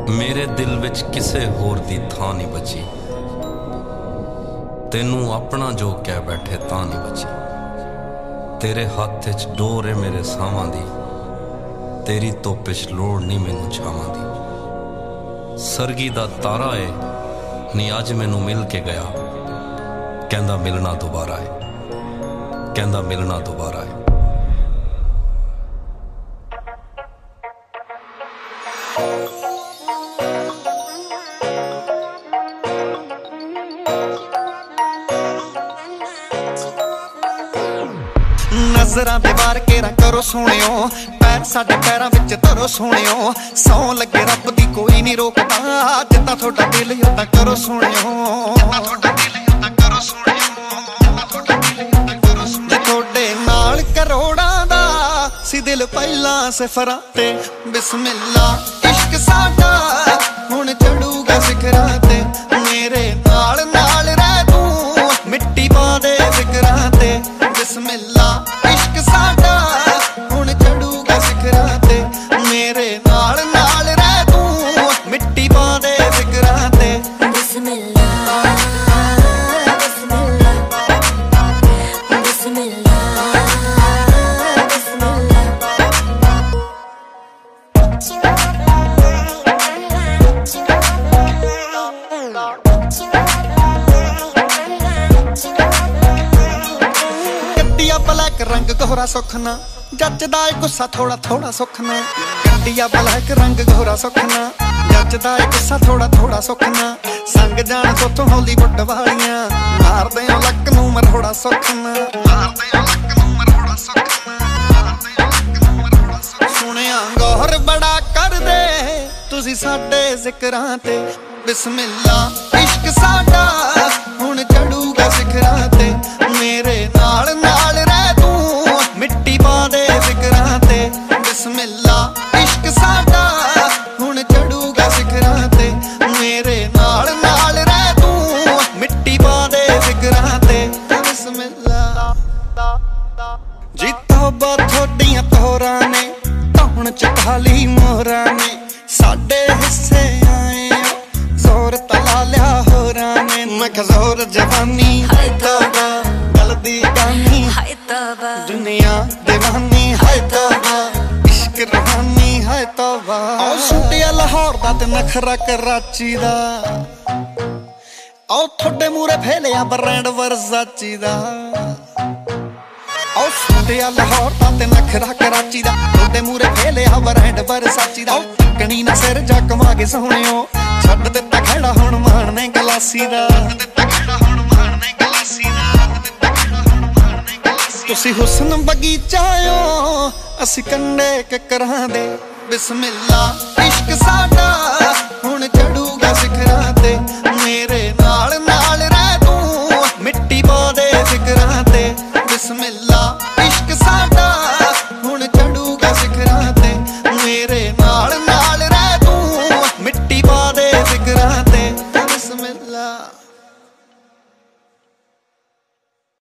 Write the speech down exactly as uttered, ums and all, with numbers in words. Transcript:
मेरे दिल विच किसे होर दी थां नहीं बची, तेनू अपना जो कह बैठे तां नहीं बची। तेरे हाथ च डोर है मेरे सावां दी, तेरी धुप च लोड़ नहीं मैनू छावां दी। सरगी दा तारा है नी अज मैनू मिल के गया, कहंदा मिलना दोबारा है, कहंदा मिलना दोबारा है। नजरां दे वार केरा करो सोहणियो, पैर साडे पैरां विच धरो सोहणियो। सौ लगे रब दी कोई नहीं रोकदा, जिद्दां थोड़ा दिल उदां करो सोहणियो। जे थोड़े नाल करोड़ां दा सी दिल पहलां सिफरां ते, बिस्मिल्ला इश्क साडा हुण चढ़ूगा सिखरां ते। मेरे नाल नाल रह तूं मिट्टी पा दे फिकरां ते, बिस्मिल्ला इश्क साडा हुण चढ़ूगा सिखरां ते। मेरे नाल नाल रह तूं मिट्टी पा दे फिकरां ते, बिस्मिल्ला बिस्मिल्ला बिस्मिल्ला बिस्मिल्ला। ब्लैक रंग गोरा सुखना जचदा है, गुस्सा थोड़ा थोड़ा सुखना। गड्डिया ब्लैक रंग गोरा सुखना जचदा है, गुस्सा थोड़ा थोड़ा सुखना। संग जान सोथों हॉलीवुड वालियां, मारदे हो लक नूं मरोड़ा सुखना। सुनिया गौर बड़ा कर दे तुसी साडे जिकरां ते, बिस्मिल्ला इश्क साडा हुण चढ़ूगा सिखरां ते। मेरे नाल नाल रह तूं मिट्टी पा दे फिकरां ते, बिस्मिल्ला इश्क साडा हुण चढ़ूगा सिखरां ते। मेरे नाल नाल रह तूं मिट्टी पा दे फिकरां ते, बिस्मिल्ला। जी तौबा थोड़ियां तोरां ने धौण च खाली मोहरां ने, साडे हिस्से आए जोर तला लिया होरां ने। मैं जोर जवानी है तौबा गलदी गानी है तौबा, दुनिया दीवानी है तौबा, इश्क रूहानी है तौबा। ओ सुटिया लाहौर दा ते नखरा कराची दा, ओ थोड़े मूरे फेलिया ब्रांड वर्साची दा। ओ सुटिया लाहौर दा ते नखरा कराची दा, थोड़े मूरे फेलिया ब्रांड वर्साची दा। कणी ना सिर जा कमा के सोहणियो, छड्ड दित्ता खड़ा हुण मारने गलासी दा। तुसी हुस्न बगीचा हो असी कंडे किकरां दे, बिस्मिल्ला इश्क साडा हुण चढ़ूगा सिखरां